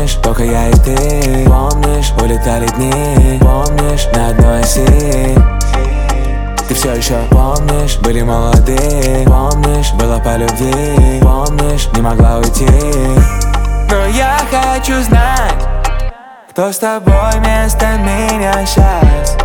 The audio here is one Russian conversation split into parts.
Помнишь, только я и ты. Помнишь, улетали дни. Помнишь, на одной оси. Ты все еще помнишь, были молоды. Помнишь, было по любви. Помнишь, не могла уйти. Но я хочу знать, кто с тобой вместо меня сейчас.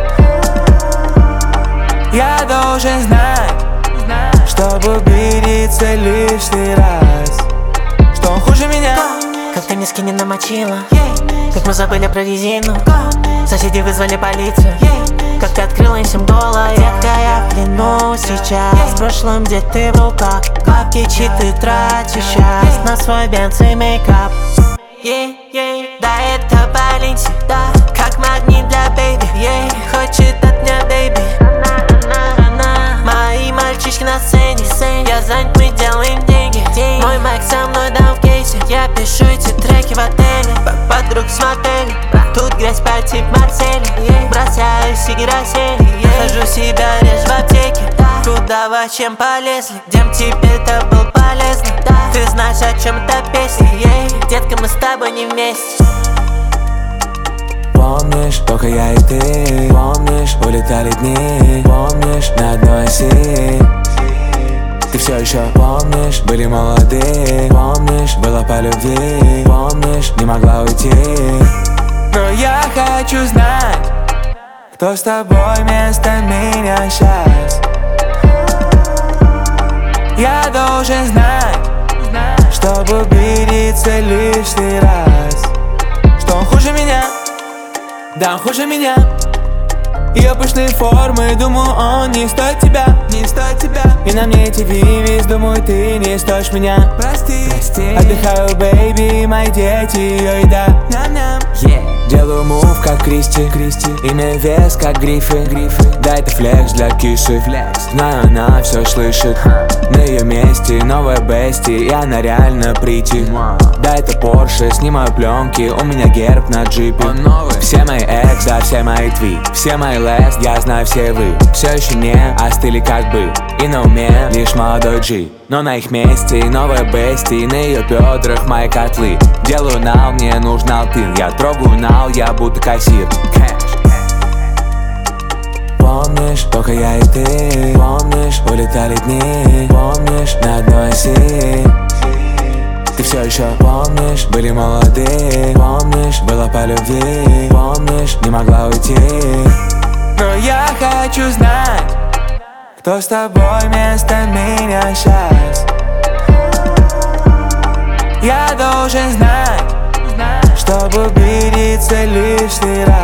Я должен знать, чтобы убедиться лишний раз, что он хуже меня. Как ты носки не намочила, как мы забыли про резину. Соседи вызвали полицию, как ты открыла им всем гола. Детка, я в плену сейчас. В прошлом, где ты в руках, бабки читы тратишь сейчас на свой бенз и мейкап. Да, это Баленси, да, как магнит для бэйби. Хочет от меня бэйби. Мои мальчишки на сцене, я занят, мы делаем деньги. Мой майк со мной дам в кейсе. Я пишу эти треки в отеле, подруг с мотеля. Тут грязь по тип Марселя. Бросаю сиги рассели. Хожу себя режь в аптеке. Куда во чем полезли? Дем, тебе это был полезно. Ты знаешь, о чем эта песня. Детка, мы с тобой не вместе. Помнишь, только я и ты. Помнишь, улетали дни. Помнишь, на одной оси. Ты все еще помнишь, были молоды. Помнишь, было по любви. Помнишь, не могла уйти. Но я хочу знать, кто с тобой вместо меня сейчас. Я должен знать, чтобы убедиться лишний раз, что он хуже меня. Да, он хуже меня. Ее пышные формы, думаю, он не стоит тебя. Не стоит тебя. И на мне эти вивис, думаю, ты не стоишь меня. Прости. Отдыхаю, бэйби, мои дети, ее еда. Делаю мув, как Кристи. Имя вес, как грифы. Да, это флекс для киши. Знаю, она все слышит. На ее месте новая бести, и она реально прийти. Да, это Порше, снимаю пленки, у меня герб на джипе. Все мои экс, да, все мои твит. Все мои лест, я знаю, все вы все еще не остыли как бы. И на уме лишь молодой G. Но на их месте новая бести, на ее бедрах мои котлы. Делаю нал, мне нужен алтын. Я трогаю нал, я будто кассир. Помнишь, только я и ты. Помнишь, улетали дни. Помнишь, на одной оси. Ты все еще помнишь, были молоды. Помнишь, было по любви. Помнишь, не могла уйти. Но я хочу знать, кто с тобой вместо меня сейчас. Я должен знать, чтобы убедиться лишний раз.